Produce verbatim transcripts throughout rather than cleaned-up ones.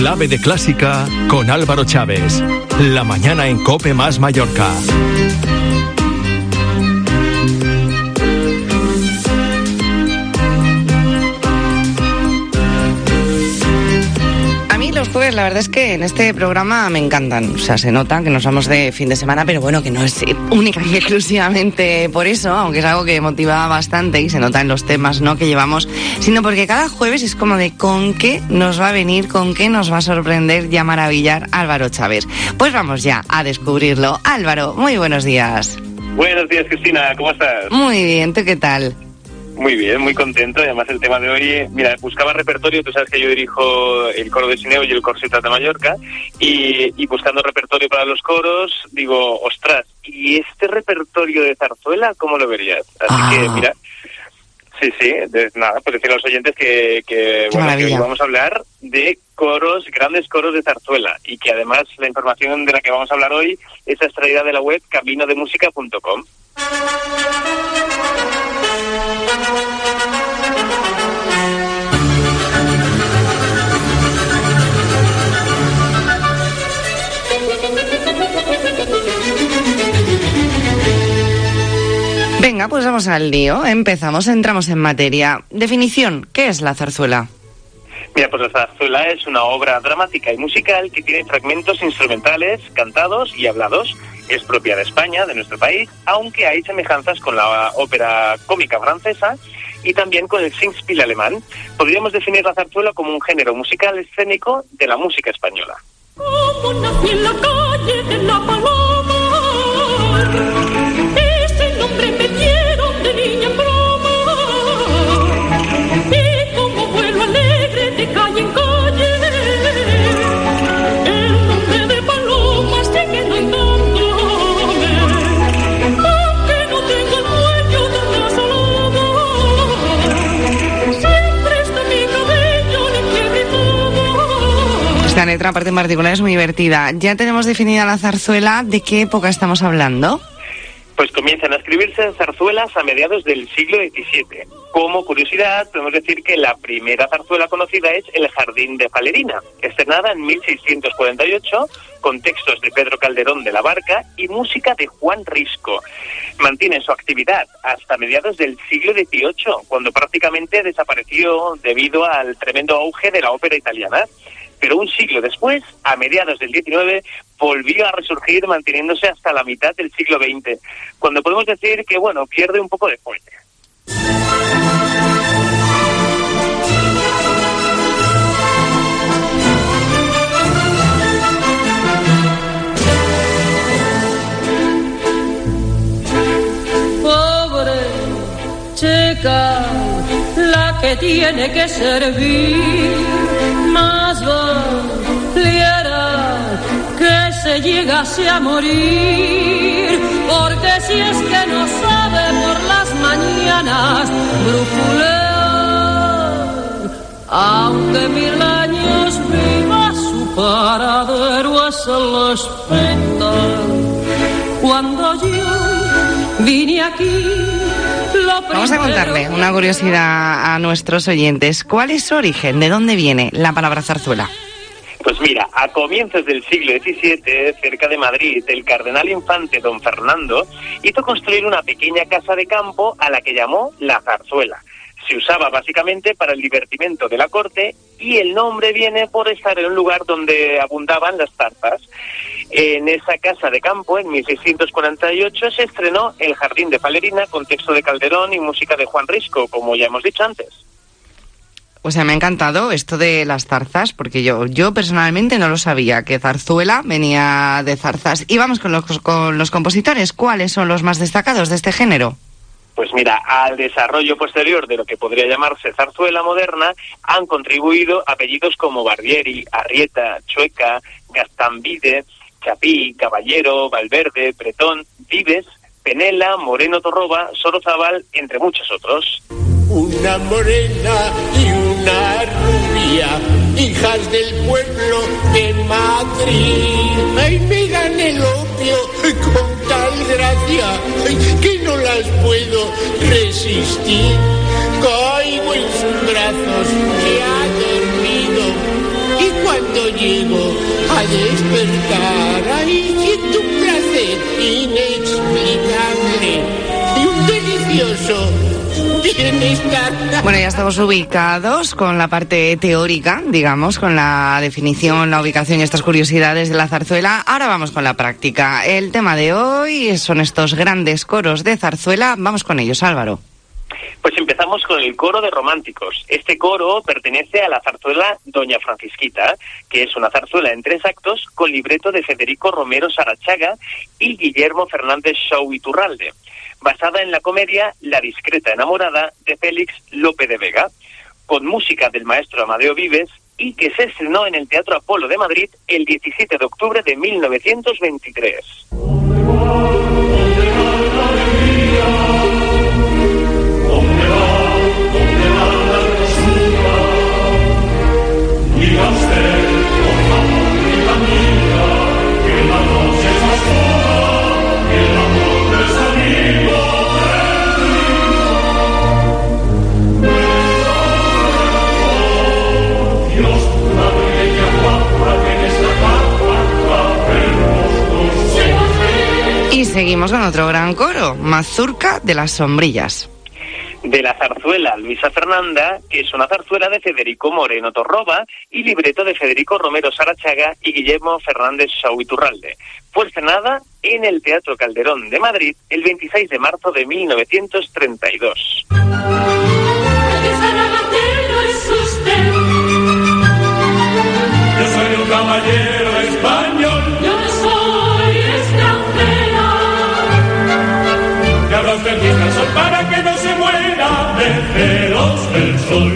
Clave de Clásica con Álvaro Chávez. La mañana en COPE más Mallorca. Los jueves, la verdad es que en este programa me encantan. O sea, se nota que nos vamos de fin de semana, pero bueno, que no es única y exclusivamente por eso, aunque es algo que motiva bastante y se nota en los temas, ¿no?, que llevamos, sino porque cada jueves es como de con qué nos va a venir, con qué nos va a sorprender y a maravillar Álvaro Chávez. Pues vamos ya a descubrirlo. Álvaro, muy buenos días. Buenos días, Cristina, ¿cómo estás? Muy bien, ¿tú qué tal? Muy bien, muy contento. Además, el tema de hoy, mira, buscaba repertorio. Tú sabes que yo dirijo el coro de Sineu y el coro Ciutat de Mallorca, y, y buscando repertorio para los coros, digo, ostras, ¿y este repertorio de zarzuela cómo lo verías? Así ah. que, mira, sí, sí, de, nada, pues decir a los oyentes que, que, bueno, que hoy vamos a hablar de coros, grandes coros de zarzuela, y que además la información de la que vamos a hablar hoy es extraída de la web camino de música punto com. Venga, pues vamos al lío. Empezamos, entramos en materia. Definición, ¿qué es la zarzuela? Mira, pues la zarzuela es una obra dramática y musical que tiene fragmentos instrumentales, cantados y hablados. Es propia de España, de nuestro país, aunque hay semejanzas con la ópera cómica francesa y también con el Singspiel alemán. Podríamos definir la zarzuela como un género musical escénico de la música española. Como nací en la calle de la Paloma, ese nombre me dieron de niña en broma, y como vuelo alegre de calle en calle, el nombre de Paloma sigue cantándome, aunque no tengo el cuello de una saloma, siempre está mi cabello limpio y todo. Esta letra, aparte en particular, es muy divertida. Ya tenemos definida la zarzuela. ¿De qué época estamos hablando? Pues comienzan a escribirse zarzuelas a mediados del siglo diecisiete. Como curiosidad, podemos decir que la primera zarzuela conocida es El Jardín de Falerina, estrenada en mil seiscientos cuarenta y ocho, con textos de Pedro Calderón de la Barca y música de Juan Risco. Mantiene su actividad hasta mediados del siglo dieciocho, cuando prácticamente desapareció debido al tremendo auge de la ópera italiana. Pero un siglo después, a mediados del diecinueve, volvió a resurgir manteniéndose hasta la mitad del siglo veinte, cuando podemos decir que, bueno, pierde un poco de fuelle. Pobre chica, la que tiene que servir, más valiera que se llegase a morir, porque si es que no sabe por las mañanas brujulear, aunque mil años viva su paradero es el hospital. Cuando yo vine aquí, vamos a contarle una curiosidad a nuestros oyentes. ¿Cuál es su origen? ¿De dónde viene la palabra zarzuela? Pues mira, a comienzos del siglo diecisiete, cerca de Madrid, el cardenal infante don Fernando hizo construir una pequeña casa de campo a la que llamó La Zarzuela. Se usaba básicamente para el divertimento de la corte y el nombre viene por estar en un lugar donde abundaban las zarzas. En esa casa de campo, en mil seiscientos cuarenta y ocho, se estrenó El Jardín de Falerina con texto de Calderón y música de Juan Risco, como ya hemos dicho antes. O sea, me ha encantado esto de las zarzas, porque yo yo personalmente no lo sabía, que zarzuela venía de zarzas. Y vamos con los, con los compositores. ¿Cuáles son los más destacados de este género? Pues mira, al desarrollo posterior de lo que podría llamarse zarzuela moderna han contribuido apellidos como Barbieri, Arrieta, Chueca, Gastambide, Chapí, Caballero, Valverde, Bretón, Vives, Penela, Moreno Torroba, Sorozábal, entre muchos otros. Una morena y una rubia, hijas del pueblo de Madrid. Ay, me dan el opio con tal gracia, ay, que no las puedo resistir. Caigo en sus brazos, que ha dormido, y cuando despertar. Ahí siento un placer inexplicable y un delicioso bienestar. Bueno, ya estamos ubicados con la parte teórica, digamos, con la definición, la ubicación y estas curiosidades de la zarzuela. Ahora vamos con la práctica. El tema de hoy son estos grandes coros de zarzuela. Vamos con ellos, Álvaro. Pues empezamos con el coro de románticos. Este coro pertenece a la zarzuela Doña Francisquita, que es una zarzuela en tres actos con libreto de Federico Romero Sarachaga y Guillermo Fernández Shaw Iturralde, basada en la comedia La discreta enamorada de Félix Lope de Vega, con música del maestro Amadeo Vives y que se estrenó en el Teatro Apolo de Madrid el diecisiete de octubre de mil novecientos veintitrés. Y seguimos con otro gran coro, Mazurca de las Sombrillas. De la zarzuela Luisa Fernanda, que es una zarzuela de Federico Moreno Torroba y libreto de Federico Romero Sarachaga y Guillermo Fernández Shaw Iturralde. Fue estrenada en el Teatro Calderón de Madrid el veintiséis de marzo de mil novecientos treinta y dos. Yo soy un caballero español. Yo soy extranjera. Y hablas del sol para que no se muera de celos el sol.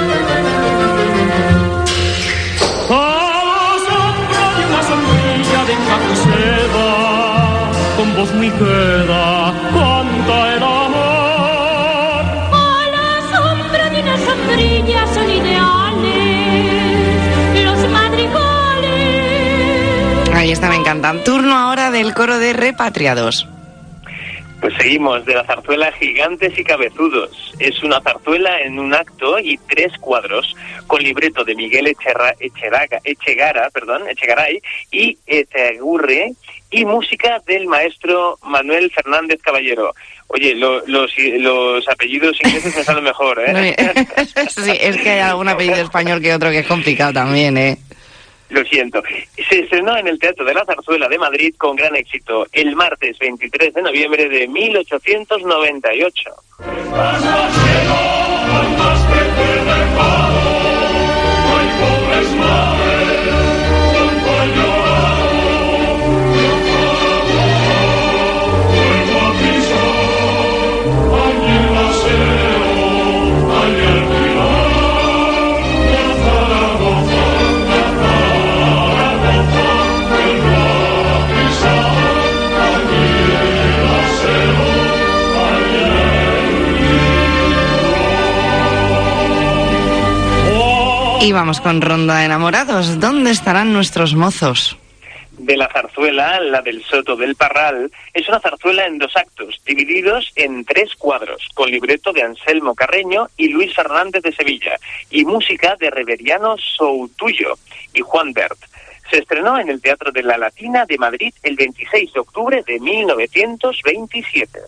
A la sombra de una sombrilla de encaje seda, con voz muy queda, canta el amor. A la sombra de una sombrilla son ideales los madrigales. Ahí está, me encantan. Turno ahora del coro de Repatriados. Pues seguimos, de la zarzuela Gigantes y Cabezudos. Es una zarzuela en un acto y tres cuadros, con libreto de Miguel Echerra, Echeraga, Echegara, perdón, Echegaray y Etegurre, y música del maestro Manuel Fernández Caballero. Oye, lo, los, los apellidos ingleses me salen mejor, ¿eh? Sí, es que hay algún apellido español que otro que es complicado también, ¿eh? Lo siento. Se estrenó en el Teatro de la Zarzuela de Madrid con gran éxito el martes veintitrés de noviembre de mil ochocientos noventa y ocho. Y vamos con Ronda de Enamorados. ¿Dónde estarán nuestros mozos? De la zarzuela, la del Soto del Parral, es una zarzuela en dos actos, divididos en tres cuadros, con libreto de Anselmo Carreño y Luis Fernández de Sevilla, y música de Reveriano Soutuyo y Juan Bert. Se estrenó en el Teatro de la Latina de Madrid el veintiséis de octubre de mil novecientos veintisiete.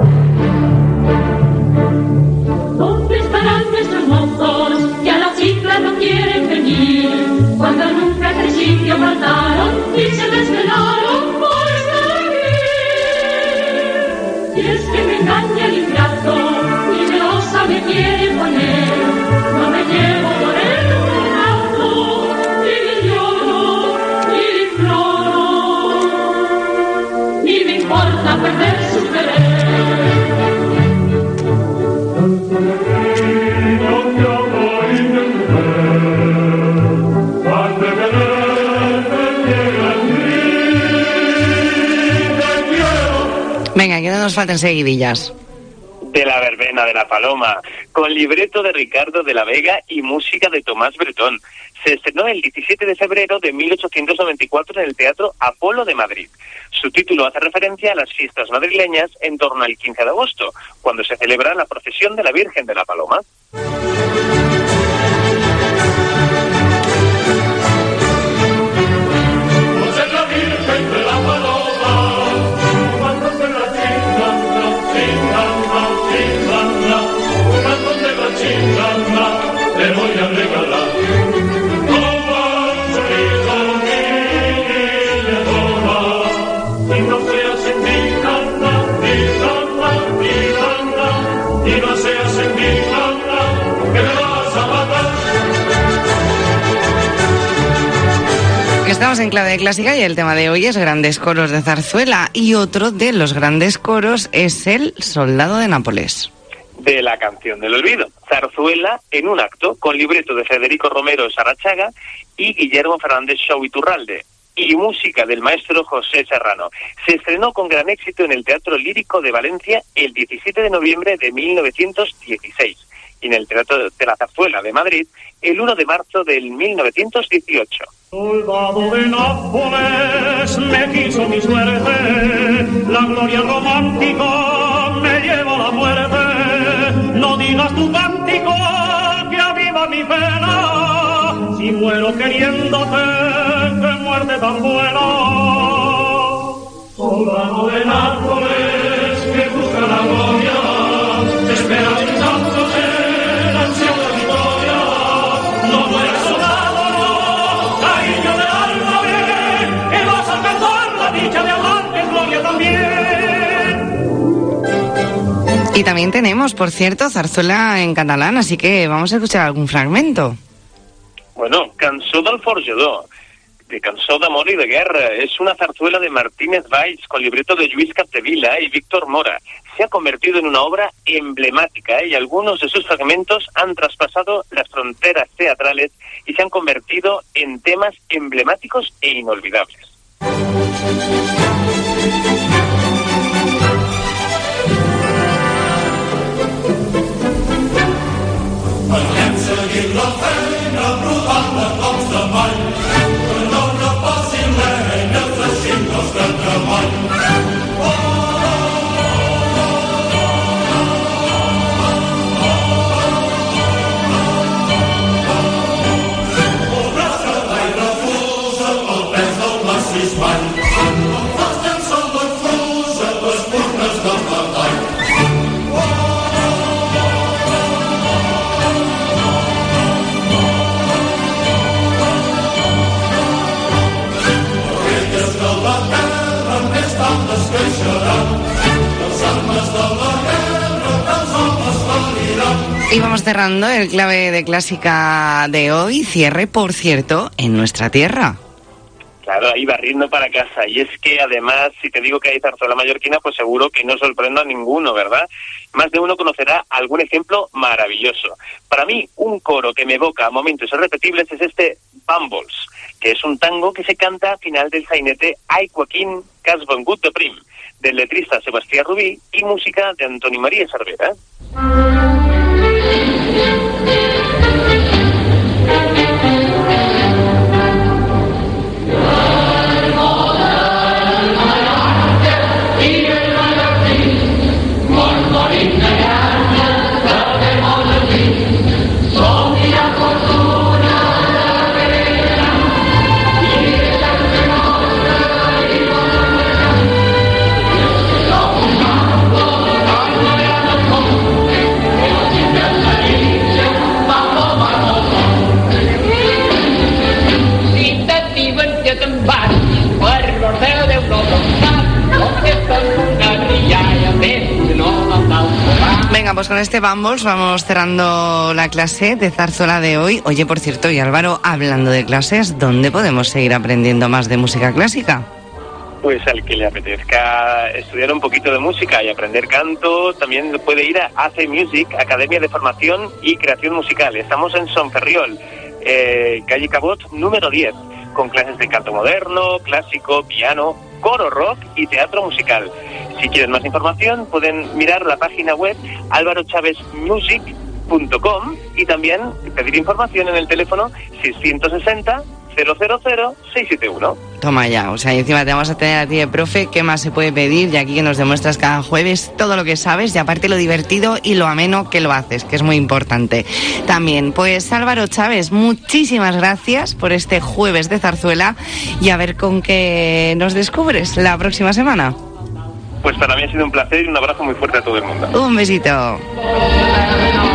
¿Dónde estarán nuestros mozos? Ya las chicas no quieren venir. Cuando nunca en el sitio faltaron y se desvelaron por estar aquí. Y es que me engaña el ingrato y de osa me quiere poner. No me llevo por el regato, ni le lloro, ni le imploro, ni me importa perder su querer. Venga, que no nos falten seguidillas. De la verbena de la Paloma, con libreto de Ricardo de la Vega y música de Tomás Bretón. Se estrenó el diecisiete de febrero de mil ochocientos noventa y cuatro en el Teatro Apolo de Madrid. Su título hace referencia a las fiestas madrileñas en torno al quince de agosto, cuando se celebra la procesión de la Virgen de la Paloma. José Estamos en Clave de Clásica y el tema de hoy es grandes coros de zarzuela, y otro de los grandes coros es el Soldado de Nápoles. De la canción del olvido, zarzuela en un acto con libreto de Federico Romero Sarrachaga y Guillermo Fernández Shaw Iturralde, y música del maestro José Serrano. Se estrenó con gran éxito en el Teatro Lírico de Valencia el diecisiete de noviembre de mil novecientos dieciséis y en el Teatro de la Zarzuela de Madrid el uno de marzo del mil novecientos dieciocho. Soldado de Nápoles, me quiso mi suerte, la gloria romántica me lleva a la muerte. No digas tu cántico que aviva mi pena, si muero queriéndote, qué muerte tan buena. Soldado de Nápoles, que busca la gloria, te espera sin tanto ser ansiado de victoria. No mueras soldado, no, cariño del alma, ven, que vas a alcanzar la dicha de hablar, que es gloria también. Y también tenemos, por cierto, zarzuela en catalán, así que vamos a escuchar algún fragmento. Bueno, Cançó del Forjador, de Cançó d'Amor y de Guerra, es una zarzuela de Martínez Valls con libreto de Lluís Capdevila y Víctor Mora. Se ha convertido en una obra emblemática, ¿eh? Y algunos de sus fragmentos han traspasado las fronteras teatrales y se han convertido en temas emblemáticos e inolvidables. Y vamos cerrando el Clave de Clásica de hoy, cierre, por cierto, en nuestra tierra. Claro, ahí barriendo para casa. Y es que además, si te digo que hay zarzuela mallorquina, pues seguro que no sorprendo a ninguno, ¿verdad? Más de uno conocerá algún ejemplo maravilloso. Para mí, un coro que me evoca momentos irrepetibles es este Bàmbols, que es un tango que se canta al final del sainete Ai Joaquín, que has vengut de prim, del letrista Sebastián Rubí y música de Antoni María Cervera. Venga, pues con este Bàmbols vamos cerrando la clase de zarzuela de hoy. Oye, por cierto, y Álvaro, hablando de clases, ¿dónde podemos seguir aprendiendo más de música clásica? Pues al que le apetezca estudiar un poquito de música y aprender canto, también puede ir a A C Music, Academia de Formación y Creación Musical. Estamos en Son Ferriol, eh, calle Cabot, número diez, con clases de canto moderno, clásico, piano, coro rock y teatro musical. Si quieren más información, pueden mirar la página web álvaro chávez music punto com y también pedir información en el teléfono seiscientos sesenta, cero cero cero, seiscientos setenta y uno. Toma ya, o sea, y encima te vamos a tener a ti de profe. ¿Qué más se puede pedir? Y aquí que nos demuestras cada jueves todo lo que sabes y aparte lo divertido y lo ameno que lo haces, que es muy importante. También, pues Álvaro Chávez, muchísimas gracias por este jueves de zarzuela y a ver con qué nos descubres la próxima semana. Pues para mí ha sido un placer y un abrazo muy fuerte a todo el mundo. Un besito.